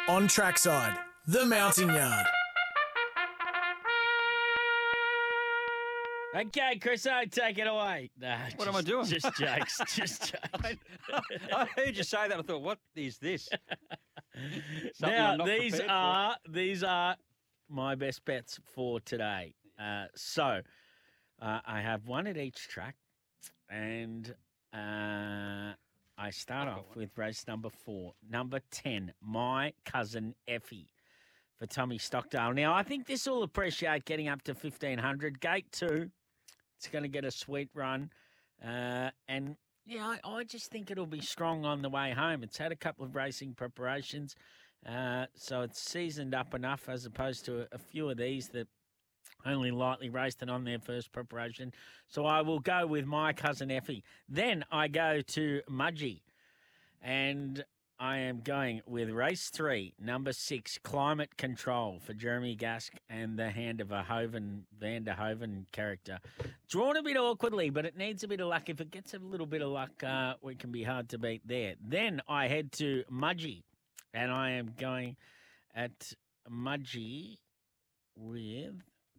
On Trackside, the Mountain Yard. Okay, Chris, take it away. Nah, What am I doing? Just jokes. Just jokes. I heard you say that. I thought, what is this? Something Now, I'm not prepared for. these are my best bets for today. So I have one at each track, and I start I've got off one. with race number 4, number 10, My Cousin Effie for Tommy Stockdale. Now, I think this will appreciate getting up to 1,500. Gate 2, it's going to get a sweet run. And, yeah, I just think it'll be strong on the way home. It's had a couple of racing preparations, so it's seasoned up enough as opposed to a few of these that only lightly raced and on their first preparation. So I will go with My Cousin Effie. Then I go to Mudgee, and I am going with race 3, number 6, Climate Control for Jeremy Gask and the hand of a Van der Hoven character. Drawn a bit awkwardly, but it needs a bit of luck. If it gets a little bit of luck, it can be hard to beat there. Then I head to Mudgee, and I am going at Mudgee with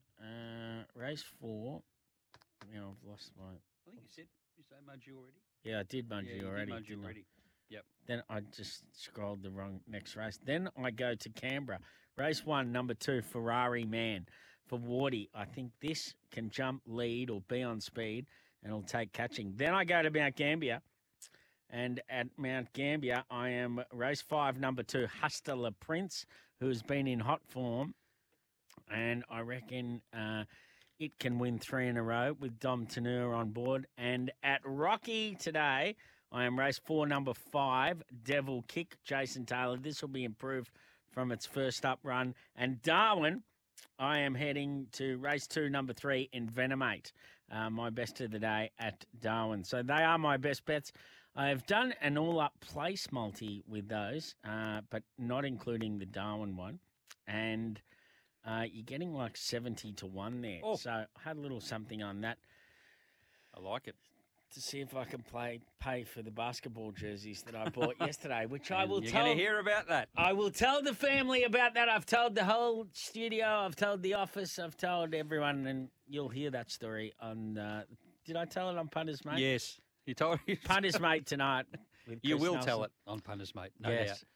race 4. Now I've lost my... I think you say Mudgee already? Yeah, I did Mudgee you already. Did Mudgee didn't I? already. Yep. Then I just scrolled the wrong next race. Then I go to Canberra. Race 1, number 2, Ferrari Man for Wardy. I think this can jump, lead, or be on speed, and it'll take catching. Then I go to Mount Gambier. And at Mount Gambier, I am race 5, number 2, Hustler Prince, who has been in hot form. And I reckon it can win 3 in a row with Dom Tenur on board. And at Rocky today, I am race 4, number 5, Devil Kick, Jason Taylor. This will be improved from its first up run. And Darwin, I am heading to race 2, number 3, Envenomate. My best of the day at Darwin. So they are my best bets. I have done an all-up place multi with those, but not including the Darwin one. And you're getting like 70 to 1 there. Oh. So I had a little something on that I like it. to see if I can pay for the basketball jerseys that I bought yesterday, which I And will You're tell. going to hear about that. I will tell the family about that. I've told the whole studio. I've told the office. I've told everyone, and you'll hear that story on. Did I tell it on Punters Mate? Yes. You told me. Punters Mate tonight. with You Chris will Nelson. tell it on Punters, mate. No Yes. doubt.